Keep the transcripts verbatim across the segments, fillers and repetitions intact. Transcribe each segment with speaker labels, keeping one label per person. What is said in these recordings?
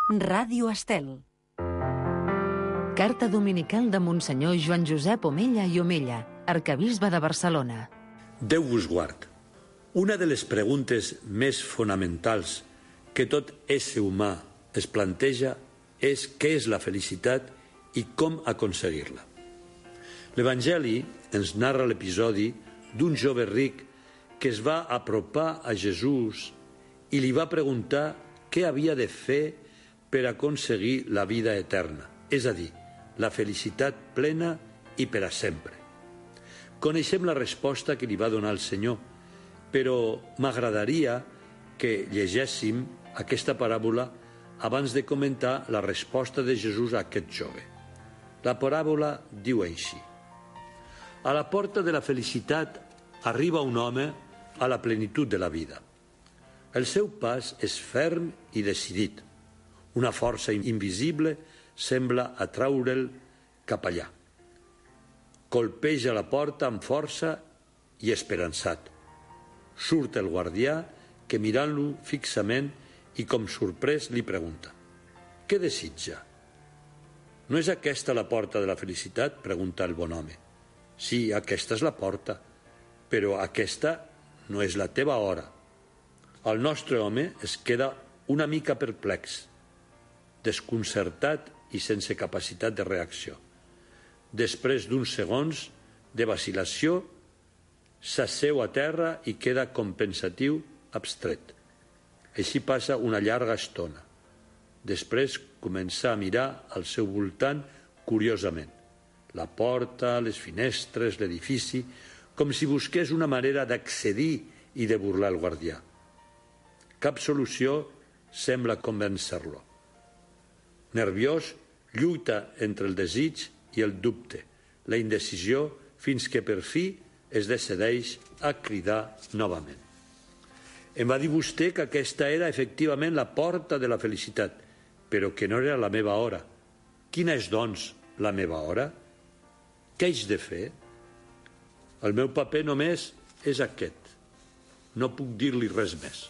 Speaker 1: Ràdio Estel. Carta dominical de Monsenyor Joan Josep Omella i Omella, arquebisbe de Barcelona.
Speaker 2: Déu vos guard. Una de les preguntes més fonamentals que tot ésser humà es planteja és què és la felicitat i com aconseguir-la. L'Evangeli ens narra l'episodi d'un jove ric que es va apropar a Jesús i li va preguntar què havia de fer per aconseguir la vida eterna, és a dir, la felicitat plena i per a sempre. Coneixem la resposta que li va donar el Senyor, però m'agradaria que llegéssim aquesta paràbola abans de comentar la resposta de Jesús a aquest jove. La paràbola diu així: a la porta de la felicitat arriba un home a la plenitud de la vida. El seu pas és ferm i decidit. Una força invisible sembla atraure'l cap allà. Colpeja la porta amb força i esperançat. Surt el guardià que, mirant-lo fixament i com sorprès, li pregunta: «Què desitja?» «No és aquesta la porta de la felicitat?», pregunta el bon home. «Sí, aquesta és la porta, però aquesta no és la teva hora». El nostre home es queda una mica perplex, desconcertat i sense capacitat de reacció. Després d'uns segons de vacil·lació, s'asseu a terra i queda com pensatiu, abstret. Així passa una llarga estona. Després comença a mirar al seu voltant curiosament. La porta, les finestres, l'edifici, com si busqués una manera d'accedir i de burlar el guardià. Cap solució sembla convèncer-lo. Nerviós, lluita entre el desig i el dubte, la indecisió, fins que per fi es decideix a cridar novament. Em va dir vostè que aquesta era efectivament la porta de la felicitat, però que no era la meva hora. Quina és, doncs, la meva hora? Què haig de fer? El meu paper només és aquest. No puc dir-li res més.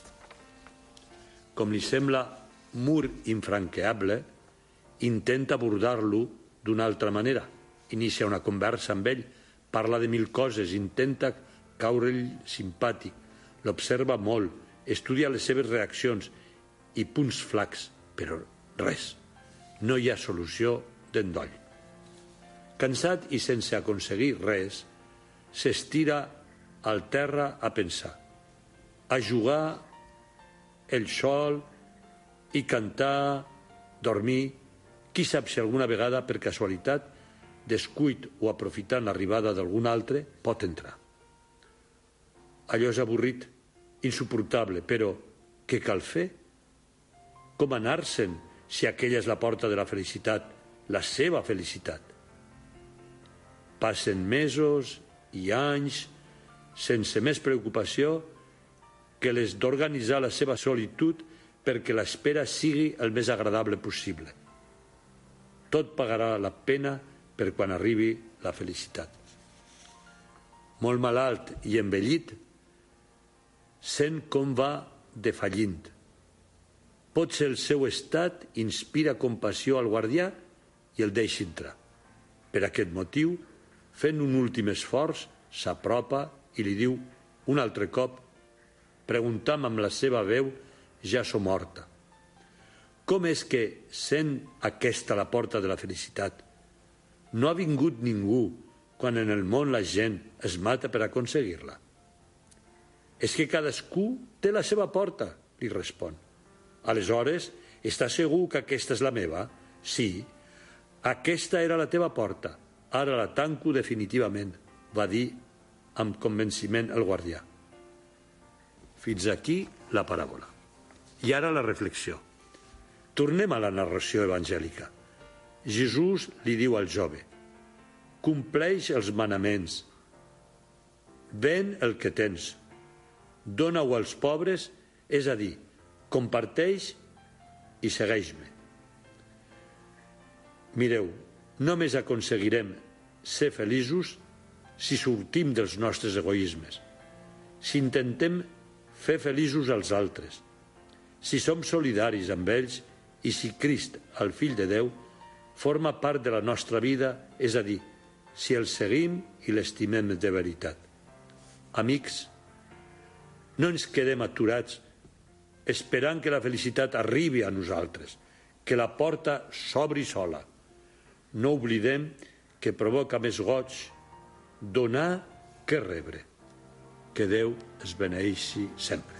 Speaker 2: Com li sembla mur infranqueable, intenta abordar-lo d'una altra manera. Inicia una conversa amb ell, parla de mil coses, intenta caure-ell simpàtic, l'observa molt, estudia les seves reaccions i punts flacs, però res. No hi ha solució d'endoll. Cansat i sense aconseguir res, s'estira al terra a pensar, a jugar el sol i cantar, dormir. Qui sap si alguna vegada, per casualitat, descuit o aprofitant l'arribada d'algun altre, pot entrar. Allò és avorrit, insuportable, però què cal fer? Com anar-se'n si aquella és la porta de la felicitat, la seva felicitat? Passen mesos i anys sense més preocupació que les d'organitzar la seva solitud perquè l'espera sigui el més agradable possible. Tot pagarà la pena per quan arribi la felicitat. Molt malalt i envellit, sent com va defallint. Potser el seu estat inspira compassió al guardià i el deixa entrar. Per aquest motiu, fent un últim esforç, s'apropa i li diu un altre cop, preguntant amb la seva veu ja somorta: com és que, sent aquesta la porta de la felicitat, no ha vingut ningú quan en el món la gent es mata per aconseguir-la? És que cadascú té la seva porta, li respon. Aleshores, està segur que aquesta és la meva? Sí, aquesta era la teva porta, ara la tanco definitivament, va dir amb convenciment el guardià. Fins aquí la paràbola. I ara la reflexió. Tornem a la narració evangèlica. Jesús li diu al jove: compleix els manaments, ven el que tens, dona-ho als pobres, és a dir, comparteix i segueix-me. Mireu, només aconseguirem ser feliços si sortim dels nostres egoismes, si intentem fer feliços als altres, si som solidaris amb ells i si Crist, el Fill de Déu, forma part de la nostra vida, és a dir, si el seguim i l'estimem de veritat. Amics, no ens quedem aturats esperant que la felicitat arribi a nosaltres, que la porta s'obri sola. No oblidem que provoca més goig donar que rebre. Que Déu es beneeixi sempre.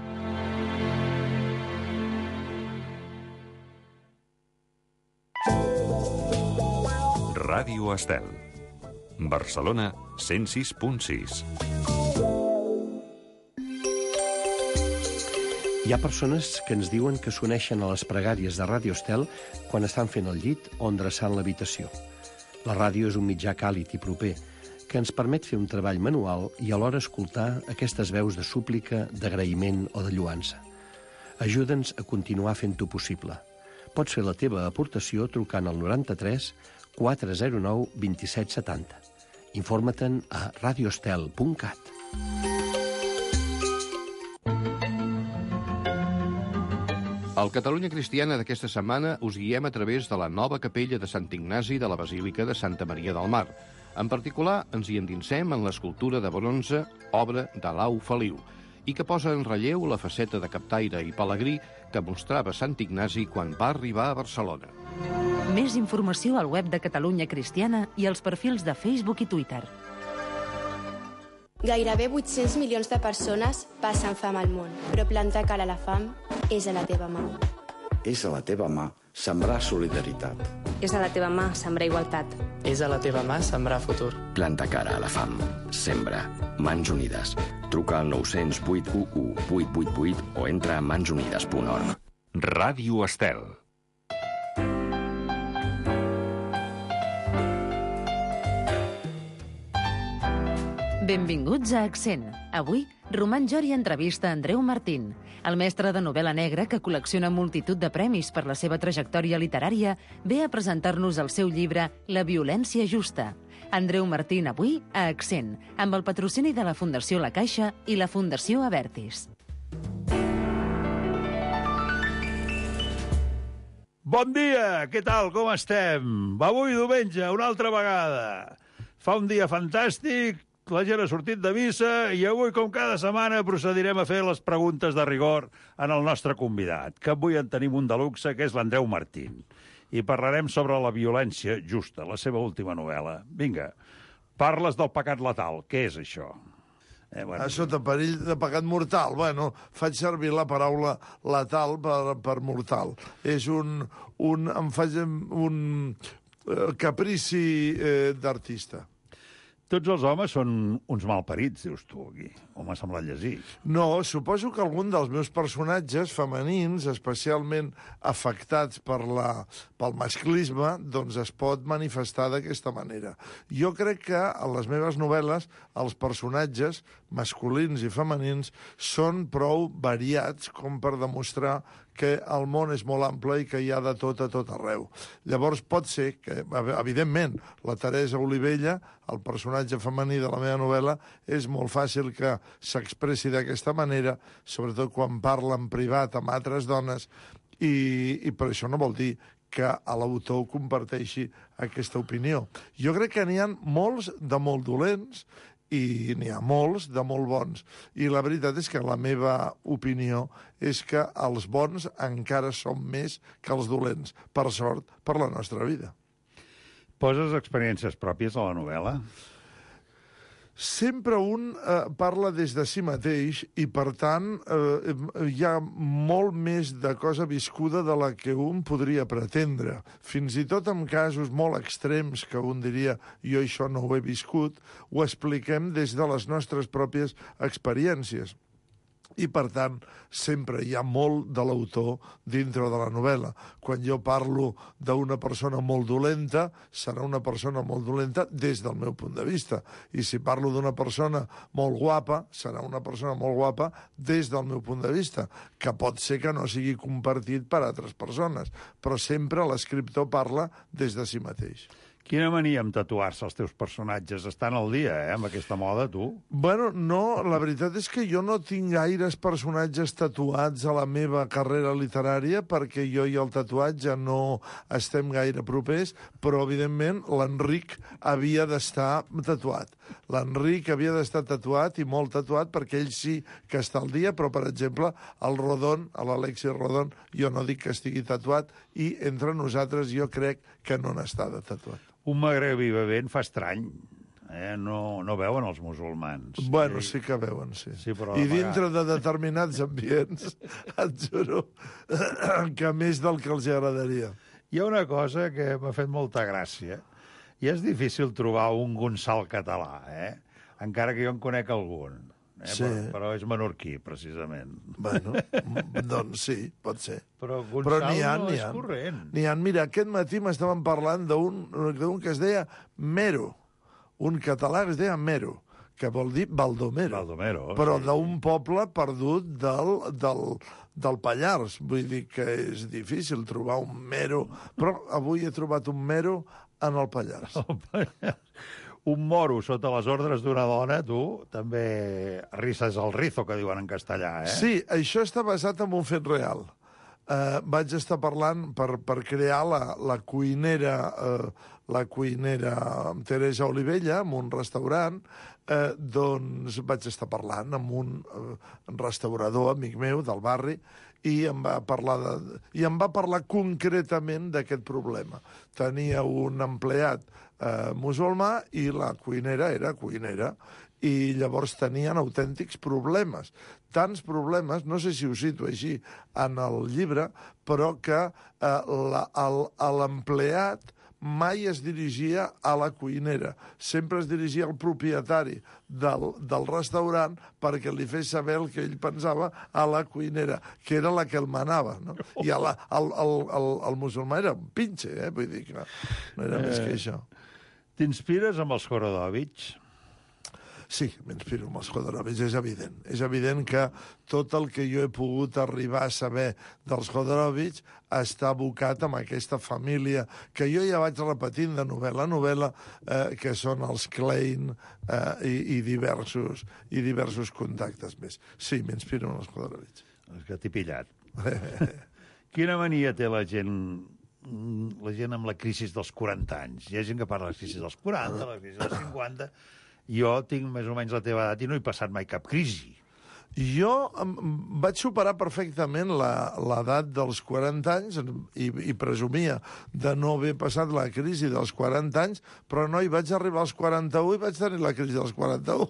Speaker 3: Ràdio Estel. Barcelona, cent sis punt sis.
Speaker 4: Hi ha persones que ens diuen que s'uneixen a les pregàries de Ràdio Estel quan estan fent el llit o endreçant l'habitació. La ràdio és un mitjà càlid i proper que ens permet fer un treball manual i alhora escoltar aquestes veus de súplica, d'agraïment o de lluança. Ajuda'ns a continuar fent-ho possible. Pots fer la teva aportació trucant al noranta-tres quatre zero nou dos set set zero. Informa-te'n a radioestel punt cat.
Speaker 5: Al Catalunya Cristiana d'aquesta setmana us guiem a través de la nova capella de Sant Ignasi de la Basílica de Santa Maria del Mar. En particular, ens hi endinsem en l'escultura de bronze, obra d'Alau Feliu, i que posa en relleu la faceta de captaire i pelegrí que mostrava Sant Ignasi quan va arribar a Barcelona.
Speaker 1: Més informació al web de Catalunya Cristiana i als perfils de Facebook i Twitter.
Speaker 6: Gairebé vuit-cents milions de persones passen fam al món, però plantar cara a la fam és a la teva mà.
Speaker 7: És a la teva mà sembrar solidaritat.
Speaker 8: És a la teva mà sembrar igualtat.
Speaker 9: És a la teva mà sembrar futur.
Speaker 10: Planta cara a la fam. Sembra. Mans Unides. Truca al nou zero vuit u u vuit vuit vuit o entra a mans unides punt org.
Speaker 3: Ràdio Estel.
Speaker 1: Benvinguts a Accent. Avui, Roman Jori entrevista Andreu Martín, el mestre de novel·la negra que col·lecciona multitud de premis per la seva trajectòria literària, ve a presentar-nos el seu llibre La violència justa. Andreu Martín avui a Accent, amb el patrocini de la Fundació La Caixa i la Fundació Abertis.
Speaker 11: Bon dia, què tal, com estem? Avui diumenge, una altra vegada. Fa un dia fantàstic, la gent ha sortit de missa i avui, com cada setmana, procedirem a fer les preguntes de rigor en el nostre convidat, que avui en tenim un de luxe, que és l'Andreu Martín. I parlarem sobre La violència justa, la seva última novel·la. Vinga, parles del pecat letal. Què és això?
Speaker 12: Eh, bueno. A sota perill de pecat mortal. Bueno, faig servir la paraula letal per, per mortal. És un, un, em faig un eh, caprici eh, d'artista.
Speaker 11: Tots els homes són uns malparits, dius tu, aquí. O m'ha semblat llegir.
Speaker 12: No, suposo que algun dels meus personatges femenins, especialment afectats per la, pel masclisme, doncs es pot manifestar d'aquesta manera. Jo crec que en les meves novel·les els personatges masculins i femenins són prou variats com per demostrar que el món és molt ample i que hi ha de tot a tot arreu. Llavors pot ser que, evidentment, la Teresa Olivella, el personatge femení de la meva novel·la, és molt fàcil que s'expressi d'aquesta manera, sobretot quan parla en privat amb altres dones, i, i per això no vol dir que l'autor comparteixi aquesta opinió. Jo crec que n'hi ha molts de molt dolents i n'hi ha molts de molt bons. I la veritat és que la meva opinió és que els bons encara són més que els dolents, per sort, per la nostra vida.
Speaker 11: Poses experiències pròpies a la novel·la?
Speaker 12: Sempre un eh, parla des de si mateix i, per tant, eh, hi ha molt més de cosa viscuda de la que un podria pretendre. Fins i tot en casos molt extrems que un diria jo això no ho he viscut, ho expliquem des de les nostres pròpies experiències. I, per tant, sempre hi ha molt de l'autor dintre de la novel·la. Quan jo parlo d'una persona molt dolenta, serà una persona molt dolenta des del meu punt de vista. I si parlo d'una persona molt guapa, serà una persona molt guapa des del meu punt de vista, que pot ser que no sigui compartit per altres persones, però sempre l'escriptor parla des de si mateix.
Speaker 11: Quina mania amb tatuar-se els teus personatges. Estan al dia, eh, amb aquesta moda, tu.
Speaker 12: Bueno, no, la veritat és que jo no tinc gaires personatges tatuats a la meva carrera literària perquè jo i el tatuatge no estem gaire propers, però, evidentment, l'Enric havia d'estar tatuat. L'Enric havia d'estar tatuat i molt tatuat perquè ell sí que està al dia, però, per exemple, el Rodon, l'Alexis Rodon, jo no dic que estigui tatuat i entre nosaltres jo crec que no n'està de tatuat.
Speaker 11: Un magrebí bevent fa estrany. Eh? No, no veuen els musulmans.
Speaker 12: Bueno, sí que veuen, sí.
Speaker 11: sí però
Speaker 12: I dintre de determinats ambients, et juro que més del que els agradaria.
Speaker 11: Hi ha una cosa que m'ha fet molta gràcia, i és difícil trobar un Gonçal català, eh? Encara que jo en conec algun. Eh?
Speaker 12: Sí.
Speaker 11: Però, però és menorquí, precisament.
Speaker 12: Bueno, doncs sí, pot ser.
Speaker 11: Però Gonçal
Speaker 12: però n'hi ha,
Speaker 11: no
Speaker 12: n'hi
Speaker 11: és
Speaker 12: ha.
Speaker 11: corrent.
Speaker 12: N'hi ha. Mira, aquest matí m'estaven parlant d'un que es deia Mero, un català que es deia Mero, que vol dir Baldomero.
Speaker 11: Baldomero,
Speaker 12: però
Speaker 11: sí.
Speaker 12: d'un poble perdut del, del, del Pallars. Vull dir que és difícil trobar un Mero, però avui he trobat un Mero en el Pallars.
Speaker 11: El Pallars. Un moro sota les ordres d'una dona, tu, també risses el rizo, que diuen en castellà, eh?
Speaker 12: Sí, això està basat en un fet real. Uh, vaig estar parlant per, per crear la, la cuinera uh, la cuinera Teresa Olivella en un restaurant, uh, doncs vaig estar parlant amb un uh, restaurador amic meu del barri i em va parlar de, i em va parlar concretament d'aquest problema. Tenia un empleat eh, musulmà i la cuinera era cuinera i llavors tenien autèntics problemes. Tants problemes, no sé si ho cito així en el llibre, però que eh, l'empleat mai es dirigia a la cuinera. Sempre es dirigia al propietari del, del restaurant perquè li fes saber el que ell pensava a la cuinera, que era la que el manava. No? I la, el, el, el, el musulmà era un pinche, eh? Vull dir que no era eh, més que això.
Speaker 11: T'inspires amb els Jodorowsky?
Speaker 12: Sí, m'inspiro amb els Jodorowsky, és evident. És evident que tot el que jo he pogut arribar a saber dels Jodorowsky està abocat amb aquesta família que jo ja vaig repetint de novel·la a novel·la, eh, que són els Klein eh, i, i, diversos, i diversos contactes més. Sí, m'inspiro amb els Jodorowsky.
Speaker 11: És que t'he pillat. Quina mania té la gent la gent amb la crisi dels quaranta anys? Hi ha gent que parla de la crisi dels quaranta, la crisi dels cinquanta... Jo tinc més o menys la teva edat i no he passat mai cap crisi.
Speaker 12: Jo em, vaig superar perfectament l'edat dels quaranta anys i, i presumia de no haver passat la crisi dels quaranta anys, però no, hi vaig arribar als quaranta-u i vaig tenir la crisi dels quaranta-u.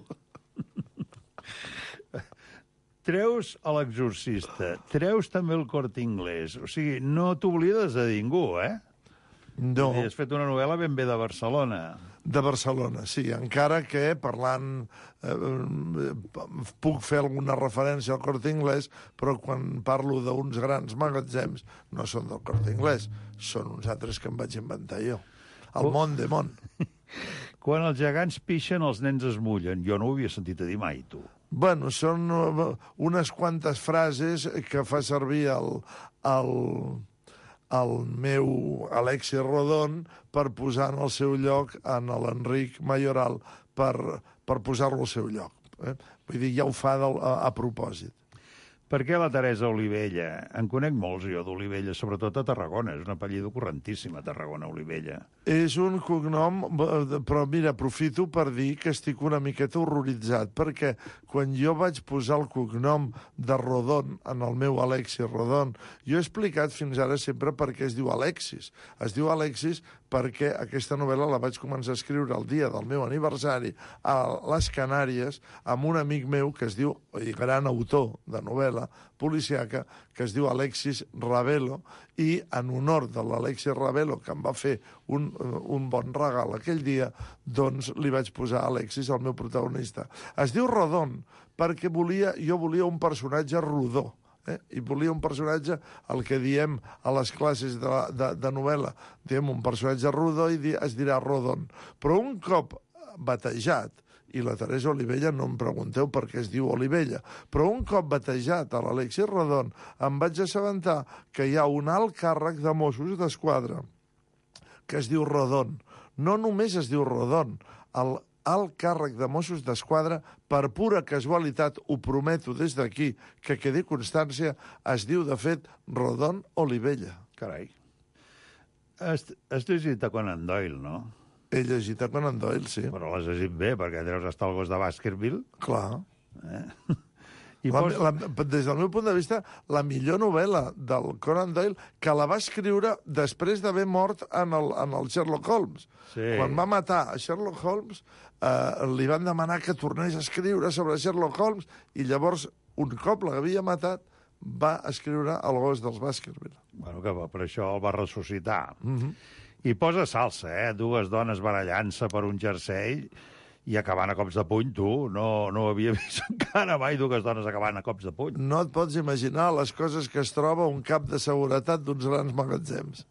Speaker 11: Treus a l'Exorcista, treus també el Corte Inglés. O sigui, no t'oblides de ningú, eh?
Speaker 12: No.
Speaker 11: Has fet una novel·la ben bé de Barcelona.
Speaker 12: De Barcelona, sí. Encara que, parlant, eh, puc fer alguna referència al Corte Inglés, però quan parlo d'uns grans magatzems, no són del Corte Inglés, són uns altres que em vaig inventar jo. El oh. món de món.
Speaker 11: Quan els gegants pixen, els nens es mullen. Jo no ho havia sentit a dir mai, tu.
Speaker 12: Bueno, són unes quantes frases que fa servir el... el el meu Alexis Rodon per posar en el seu lloc en l'Enric Mayoral per, per posar-lo al seu lloc. Eh? Vull dir, ja ho fa del, a, a propòsit.
Speaker 11: Per què la Teresa Olivella? En conec molts, jo, d'Olivella, sobretot a Tarragona. És un apellido correntíssim, a Tarragona, Olivella.
Speaker 12: És un cognom, però mira, aprofito per dir que estic una miqueta horroritzat, perquè quan jo vaig posar el cognom de Rodon en el meu Alexis Rodon, jo he explicat fins ara sempre per què es diu Alexis. Es diu Alexis perquè aquesta novel·la la vaig començar a escriure el dia del meu aniversari a les Canàries amb un amic meu que es diu, i gran autor de novel·la, policiaca, que es diu Alexis Ravelo, i en honor de l'Alexis Ravelo, que em va fer un, un bon regal aquell dia, doncs li vaig posar Alexis, el meu protagonista. Es diu Rodon perquè volia, jo volia un personatge rodó, eh? I volia un personatge, el que diem a les classes de, de, de novel·la, diem un personatge rodó i di, es dirà Rodon. Però un cop batejat, i la Teresa Olivella no em pregunteu per què es diu Olivella, però un cop batejat a l'Alexis Rodon em vaig assabentar que hi ha un alt càrrec de Mossos d'Esquadra que es diu Rodon. no només es diu Rodon, el alt càrrec de Mossos d'Esquadra, per pura casualitat, ho prometo des d'aquí, que quedi constància, es diu, de fet, Rodon Olivella.
Speaker 11: Carai. Has, has llegit a Conan Doyle, no?
Speaker 12: He llegit a Conan Doyle, sí.
Speaker 11: Però l'has llegit bé, perquè deus estar al gos de Baskerville.
Speaker 12: Clar.
Speaker 11: Eh?
Speaker 12: I la, pos... la, des del meu punt de vista, la millor novel·la del Conan Doyle, que la va escriure després d'haver mort en el, en el Sherlock Holmes.
Speaker 11: Sí.
Speaker 12: Quan va matar a Sherlock Holmes, eh, li van demanar que tornés a escriure sobre Sherlock Holmes, i llavors, un cop l'havia matat, va escriure El gos dels Baskerville.
Speaker 11: Bueno, que per això el va ressuscitar.
Speaker 12: Mm-hmm.
Speaker 11: I posa salsa, eh? Dues dones barallant-se per un jersei i acabant a cops de puny, tu. No, no ho havia vist encara mai, dues dones acabant a cops de puny.
Speaker 12: No et pots imaginar les coses que es troba un cap de seguretat d'uns grans magatzems.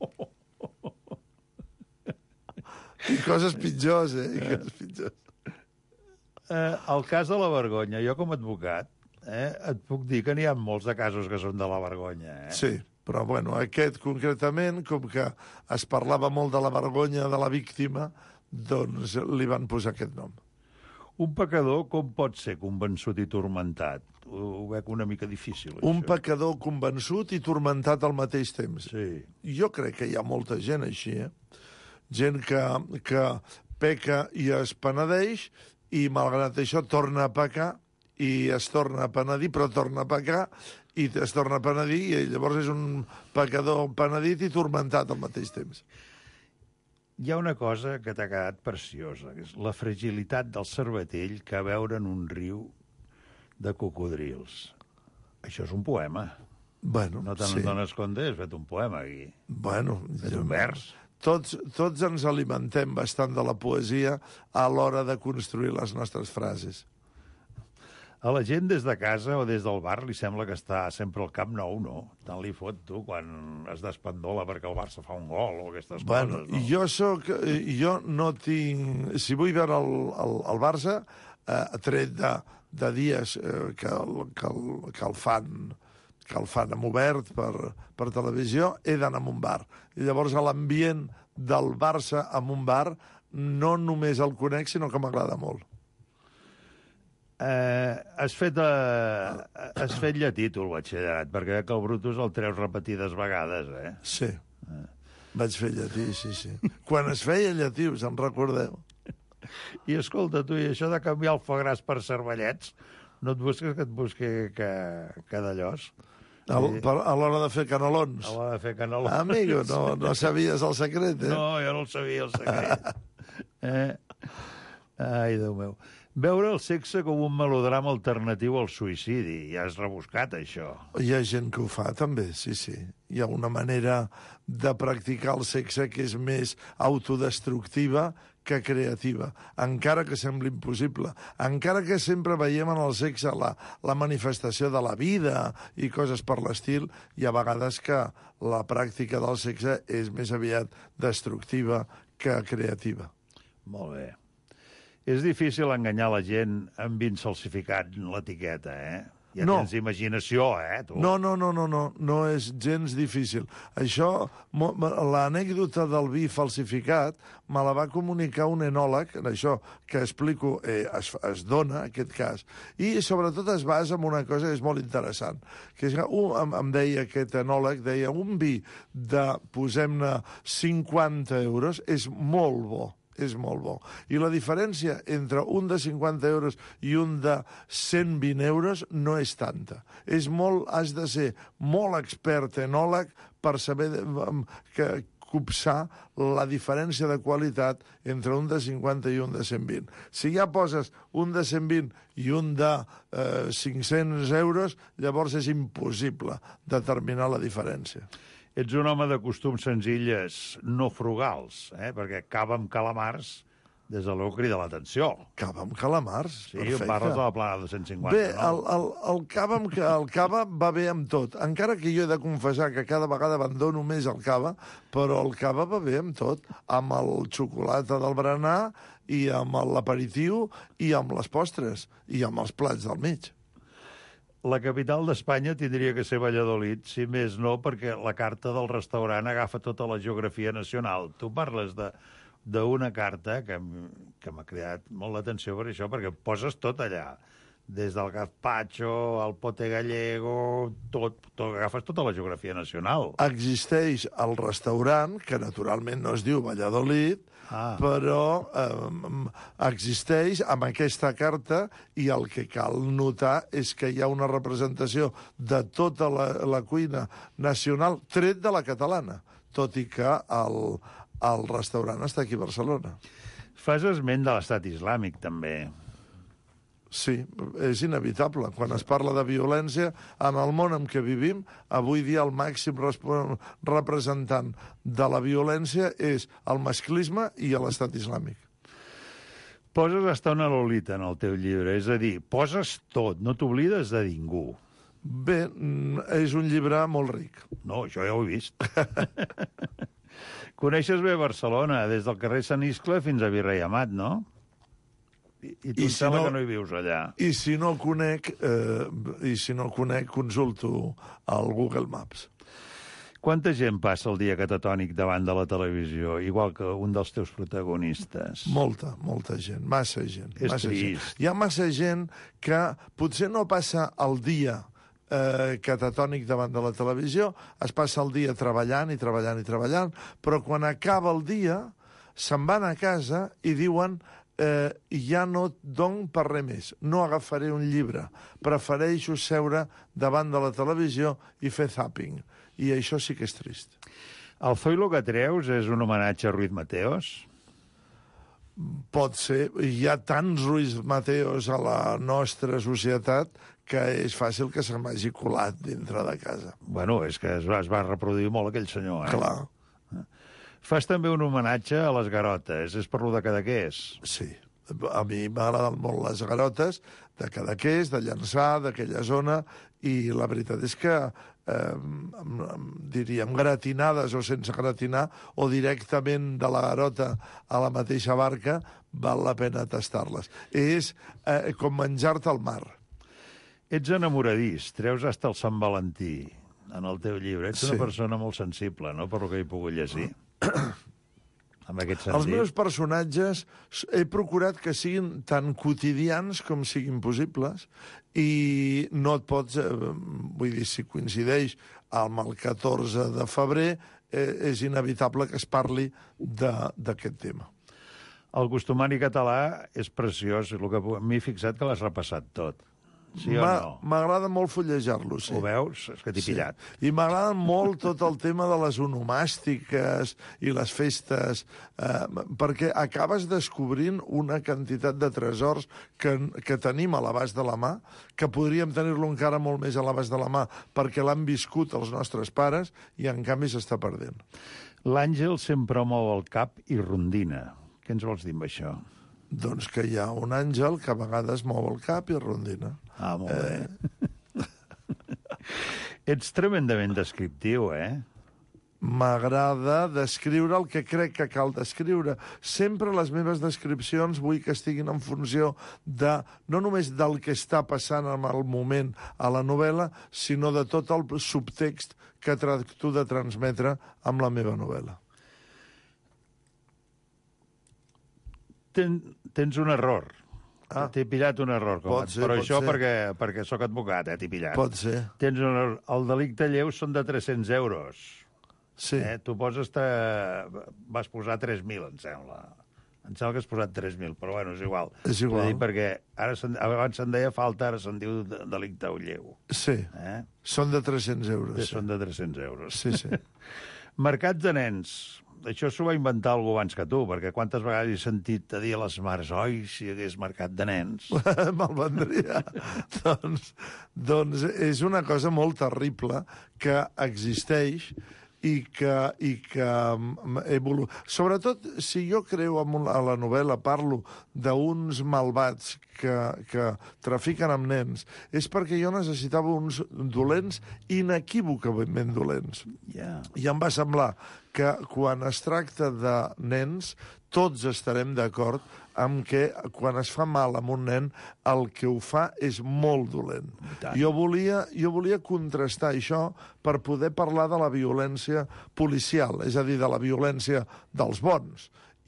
Speaker 12: I coses pitjors, eh? I coses pitjors.
Speaker 11: Eh, el cas de la vergonya, jo com a advocat, eh, et puc dir que n'hi ha molts de casos que són de la vergonya, eh?
Speaker 12: Sí, però bueno, aquest concretament, com que es parlava molt de la vergonya de la víctima, doncs li van posar aquest nom.
Speaker 11: Un pecador com pot ser convençut i turmentat? Ho, ho veig una mica difícil, això.
Speaker 12: Un pecador convençut i turmentat al mateix temps.
Speaker 11: Sí.
Speaker 12: Jo crec que hi ha molta gent així, eh? Gent que, que peca i es penedeix i, malgrat això, torna a pecar i es torna a penedir, però torna a pecar i es torna a penedir, i llavors és un pecador penedit i turmentat al mateix temps.
Speaker 11: Hi ha una cosa que t'ha quedat preciosa, que és la fragilitat del cervetell que veure en un riu de cocodrils. Això és un poema.
Speaker 12: Bueno,
Speaker 11: no te'n
Speaker 12: sí.
Speaker 11: dones compte, has fet un poema aquí.
Speaker 12: Bueno,
Speaker 11: és un vers.
Speaker 12: Tots, tots ens alimentem bastant de la poesia a l'hora de construir les nostres frases.
Speaker 11: A la gent des de casa o des del bar li sembla que està sempre al Camp Nou, no? Tant li fot, tu, quan es despendola perquè el Barça fa un gol o aquestes
Speaker 12: bueno,
Speaker 11: coses, no?
Speaker 12: Jo soc... Jo no tinc... Si vull veure el, el, el Barça, eh, tret de, de dies eh, que, el, que, el, que el fan que el fan en obert per, per televisió, he d'anar a un bar. I llavors a l'ambient del Barça en un bar no només el conec, sinó que m'agrada molt.
Speaker 11: Eh, has fet, eh, has fet llatí, tu, el batxillerat, perquè que el Brutus el treus repetides vegades, eh?
Speaker 12: Sí, eh. Vaig fer llatí, sí, sí. Quan es feia llatí, us en recordeu?
Speaker 11: I escolta, tu, i això de canviar el foie gras per cervellets, no et busques que et busqui que, que d'allòs?
Speaker 12: A, a l'hora de fer canelons.
Speaker 11: A l'hora de fer canelons.
Speaker 12: Amigo, no, no sabies el secret, eh?
Speaker 11: No, jo no el sabia, el secret. eh? Ai, Déu meu. Veure el sexe com un melodrama alternatiu al suïcidi. Ja has rebuscat, això.
Speaker 12: Hi ha gent que ho fa, també, sí, sí. Hi ha una manera de practicar el sexe que és més autodestructiva que creativa, encara que sembli impossible, encara que sempre veiem en el sexe la, la manifestació de la vida i coses per l'estil, hi ha vegades que la pràctica del sexe és més aviat destructiva que creativa.
Speaker 11: Molt bé. És difícil enganyar la gent amb vin salsificat en l'etiqueta, eh? Ja
Speaker 12: no.
Speaker 11: Tens imaginació, eh, tu?
Speaker 12: No, no, no, no, no, no és gens difícil. Això, l'anècdota del vi falsificat me la va comunicar un enòleg, en això que explico, eh, es, es dona, aquest cas, i sobretot es basa en una cosa que és molt interessant, que és que un, em, em deia aquest enòleg, deia, un vi de, posem-ne, cinquanta euros és molt bo. És molt bo. I la diferència entre un de cinquanta euros i un de cent vint euros no és tanta. És molt, has de ser molt expert enòleg per saber que copsar la diferència de qualitat entre un de cinquanta i un de cent vint. Si ja poses un de cent vint i un de eh, cinc-cents euros, llavors és impossible determinar la diferència.
Speaker 11: Ets un home de costums senzilles, no frugals, eh? Perquè cava amb calamars, des de l'eu crida l'atenció.
Speaker 12: Cava amb calamars?
Speaker 11: Sí,
Speaker 12: perfecte.
Speaker 11: Parles de la plana de cent cinquanta,
Speaker 12: bé,
Speaker 11: no?
Speaker 12: el, el, el, cava amb, el cava va bé amb tot, encara que jo he de confessar que cada vegada abandono més el cava, però el cava va bé amb tot, amb el xocolata del berenar i amb l'aperitiu i amb les postres i amb els plats del mig.
Speaker 11: La capital d'Espanya tindria que ser Valladolid, si més no, perquè la carta del restaurant agafa tota la geografia nacional. Tu parles de d'una carta que, que m'ha creat molt l'atenció per això, perquè poses tot allà. Des del gazpacho, al pote gallego, tot, tot, agafes tota la geografia nacional.
Speaker 12: Existeix el restaurant, que naturalment no es diu Valladolid, ah. però eh, existeix amb aquesta carta, i el que cal notar és que hi ha una representació de tota la, la cuina nacional, tret de la catalana, tot i que el, el restaurant està aquí a Barcelona.
Speaker 11: Fas esment de l'estat islàmic, també.
Speaker 12: Sí, és inevitable. Quan es parla de violència, en el món en què vivim, avui dia el màxim representant de la violència és el masclisme i l'estat islàmic.
Speaker 11: Poses hasta una lolita en el teu llibre, és a dir, poses tot, no t'oblides de ningú.
Speaker 12: Bé, és un llibre molt ric.
Speaker 11: No, això ja ho he vist. Coneixes bé Barcelona, des del carrer Sant Iscle fins a Virrei Amat, no? I, i tu I em si sembla no, que no hi vius allà.
Speaker 12: I si no conec, eh, i si no conec, consulto al Google Maps.
Speaker 11: Quanta gent passa el dia catatònic davant de la televisió, igual que un dels teus protagonistes?
Speaker 12: Molta, molta gent, massa gent.
Speaker 11: És
Speaker 12: massa
Speaker 11: trist.
Speaker 12: Gent. Hi ha massa gent que potser no passa el dia eh, catatònic davant de la televisió, es passa el dia treballant i treballant i treballant, però quan acaba el dia se'n van a casa i diuen eh, ja no dono per res més, no agafaré un llibre, prefereixo seure davant de la televisió i fer zapping. I això sí que és trist.
Speaker 11: El Zoilo que treus és un homenatge a Ruiz Mateos?
Speaker 12: Pot ser. Hi ha tants Ruiz Mateos a la nostra societat que és fàcil que se m'hagi colat dintre de casa.
Speaker 11: Bueno, és que es va, es va reproduir molt aquell senyor, eh?
Speaker 12: Clar.
Speaker 11: Fas també un homenatge a les garotes, és per lo de Cadaqués.
Speaker 12: Sí, a mi m'agraden molt les garotes de Cadaqués, de Llançà, d'aquella zona, i la veritat és que, eh, diríem, gratinades o sense gratinar, o directament de la garota a la mateixa barca, val la pena tastar-les. És eh, com menjar-te al mar.
Speaker 11: Ets enamoradís, treus hasta el Sant Valentí en el teu llibre. Ets sí. Una persona molt sensible, no?, per lo que he pogut llegir. En aquest sentit.
Speaker 12: Els meus personatges he procurat que siguin tan quotidians com siguin possibles, i no et pots... Eh, vull dir, si coincideix amb el catorze de febrer, eh, és inevitable que es parli d'aquest tema.
Speaker 11: El costumari català és preciós, el que m'he fixat que l'has repassat tot. Sí o no?
Speaker 12: M'agrada molt fullejar-lo, sí.
Speaker 11: Ho veus? És que t'he
Speaker 12: sí.
Speaker 11: pillat.
Speaker 12: I m'agrada molt tot el tema de les onomàstiques i les festes, eh, perquè acabes descobrint una quantitat de tresors que, que tenim a l'abast de la mà, que podríem tenir-lo encara molt més a l'abast de la mà, perquè l'han viscut els nostres pares, i en canvi s'està perdent.
Speaker 11: L'Àngel sempre mou el cap i rondina. Què ens vols dir amb això?
Speaker 12: Doncs que hi ha un àngel que a vegades mou el cap i rondina.
Speaker 11: Ah, molt bé. Eh... Ets tremendament descriptiu, eh?
Speaker 12: M'agrada descriure el que crec que cal descriure. Sempre les meves descripcions vull que estiguin en funció de, no només del que està passant en el moment a la novel·la, sinó de tot el subtext que tracto de transmetre amb la meva novel·la.
Speaker 11: Ten, tens un error. Ah. T'he pillat un error. Com
Speaker 12: pot ser,
Speaker 11: però
Speaker 12: pot
Speaker 11: això
Speaker 12: ser.
Speaker 11: perquè, perquè sóc advocat, eh? T'he pillat.
Speaker 12: Pot ser.
Speaker 11: Tens un error. El delicte lleu són de tres-cents euros.
Speaker 12: Sí.
Speaker 11: Eh? Tu poses... Te... Vas posar tres mil, em sembla. Em sembla que has posat tres mil, però bueno, és igual.
Speaker 12: És igual.
Speaker 11: Dir, perquè ara abans se'n deia falta, ara se'n diu delicte lleu.
Speaker 12: Sí.
Speaker 11: Eh?
Speaker 12: Són de tres-cents euros.
Speaker 11: Sí, són de tres-cents euros.
Speaker 12: Sí, sí.
Speaker 11: Mercats de nens. Això s'ho va inventar algú abans que tu, perquè quantes vegades he sentit a dir a les mares, oi, si hi hagués mercat de nens.
Speaker 12: Me'l vendria. doncs, doncs és una cosa molt terrible que existeix i que, i que evolu... Sobretot, si jo creu en a la novel·la, parlo d'uns malvats que, que trafiquen amb nens, és perquè jo necessitava uns dolents inequívocament dolents.
Speaker 11: Yeah.
Speaker 12: I em va semblar que quan es tracta de nens, tots estarem d'acord amb que quan es fa mal amb un nen, el que ho fa és molt dolent. Jo volia, jo volia contrastar això per poder parlar de la violència policial, és a dir, de la violència dels bons.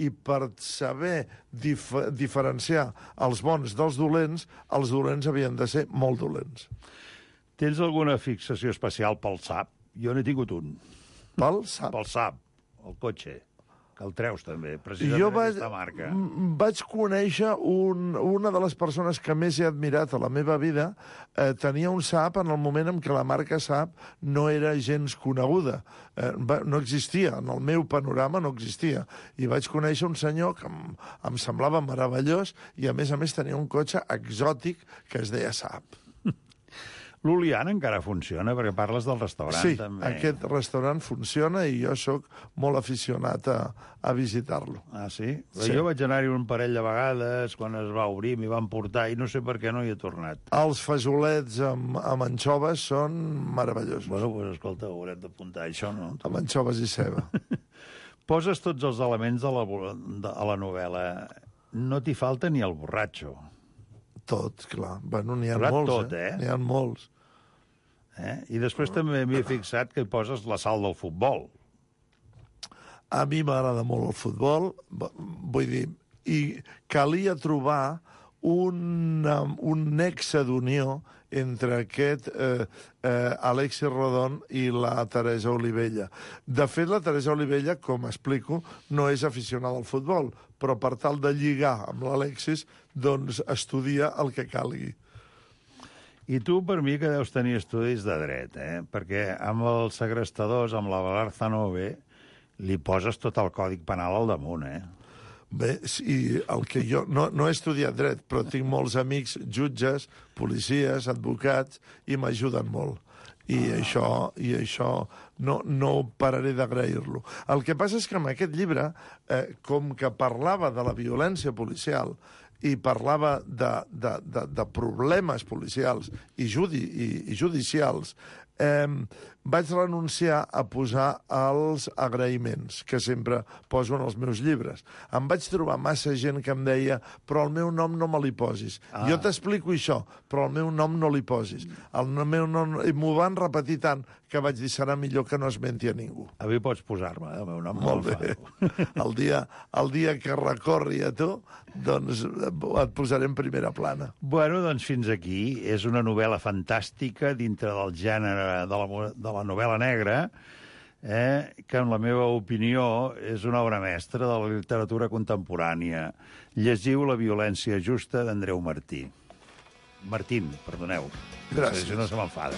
Speaker 12: i per saber dif diferenciar els bons dels dolents, els dolents havien de ser molt dolents.
Speaker 11: Tens alguna fixació especial pel S A P? Jo n'he tingut un.
Speaker 12: Pel S A P?
Speaker 11: Pel S A P, el cotxe. Que el treus, també, precisament
Speaker 12: jo vaig,
Speaker 11: aquesta marca.
Speaker 12: Vaig conèixer un, una de les persones que més he admirat a la meva vida. Eh, tenia un S A P en el moment en què la marca S A P no era gens coneguda. Eh, va, no existia, en el meu panorama no existia. I vaig conèixer un senyor que em, em semblava meravellós i, a més a més, tenia un cotxe exòtic que es deia S A P.
Speaker 11: L'Oliana encara funciona, perquè parles del restaurant,
Speaker 12: sí,
Speaker 11: també.
Speaker 12: Sí, aquest restaurant funciona i jo sóc molt aficionat a, a visitar-lo.
Speaker 11: Ah, sí?
Speaker 12: sí?
Speaker 11: Jo vaig anar-hi un parell de vegades, quan es va obrir, m'hi van portar, i no sé per què no hi he tornat.
Speaker 12: Els fajolets amb, amb anxoves són meravellosos.
Speaker 11: Bueno, doncs, escolta, haurem d'apuntar això, no?
Speaker 12: Amb anxoves i ceba.
Speaker 11: Poses tots els elements de la, de, a la novel·la. No t'hi falta ni el borratxo.
Speaker 12: Tot, clar. Bueno, n'hi ha
Speaker 11: Posat
Speaker 12: molts,
Speaker 11: tot,
Speaker 12: eh?
Speaker 11: eh?
Speaker 12: N'hi ha molts.
Speaker 11: Eh? I després també m'hi he fixat que hi poses la sal del futbol.
Speaker 12: A mi m'agrada molt el futbol, vull dir, i calia trobar un, un nexe d'unió entre aquest eh, eh, Alexis Rodón i la Teresa Olivella. De fet, la Teresa Olivella, com explico, no és aficionada al futbol, però per tal de lligar amb l'Alexis, doncs estudia el que calgui.
Speaker 11: I tu, per mi, que deus tenir estudis de dret, eh? Perquè amb els segrestadors, amb la Barzanove, li poses tot el còdig penal al damunt, eh?
Speaker 12: Bé, sí, el que jo... No, no he estudiat dret, però tinc molts amics jutges, policies, advocats, i m'ajuden molt. I ah. això, i això no, no pararé d'agrair-lo. El que passa és que amb aquest llibre, eh, com que parlava de la violència policial i parlava de, de, de, de problemes policials i, judi, i, i judicials, eh, vaig renunciar a posar els agraïments que sempre poso en els meus llibres. Em vaig trobar massa gent que em deia però el meu nom no me li posis. Ah. Jo t'explico això, però el meu nom no li posis. El meu nom... I m'ho van repetir tant que vaig dir serà millor que no esmenti a ningú.
Speaker 11: Avui pots posar-me, el meu nom.
Speaker 12: Molt bé. El dia, el dia que recorri a tu, doncs et posaré en primera plana.
Speaker 11: Bueno, doncs fins aquí. És una novel·la fantàstica dintre del gènere de la, de la novel·la negra, eh, que, en la meva opinió, és una obra mestra de la literatura contemporània. Llegiu La violència justa d'Andreu Martí. Martín, perdoneu.
Speaker 12: Gràcies.
Speaker 11: Si no se m'enfada.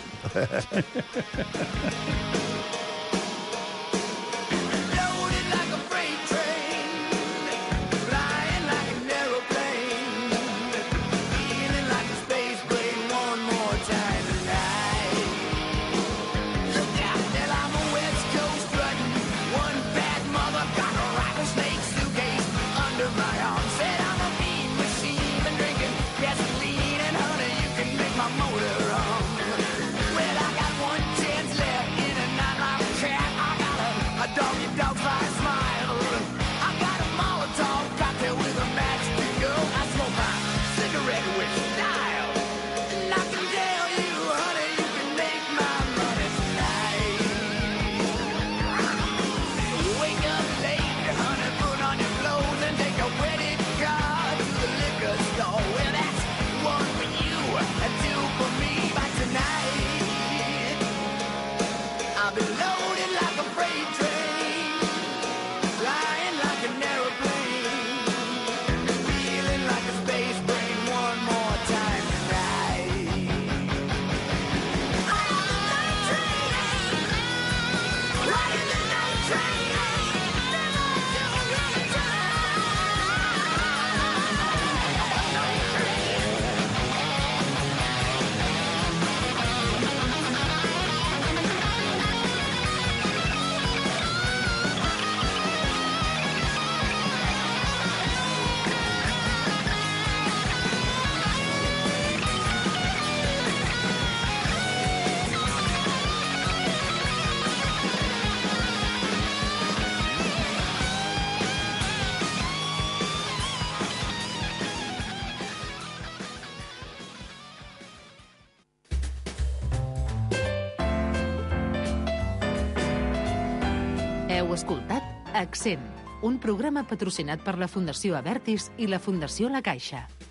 Speaker 1: Heu escoltat Accent, un programa patrocinat per la Fundació Abertis i la Fundació La Caixa.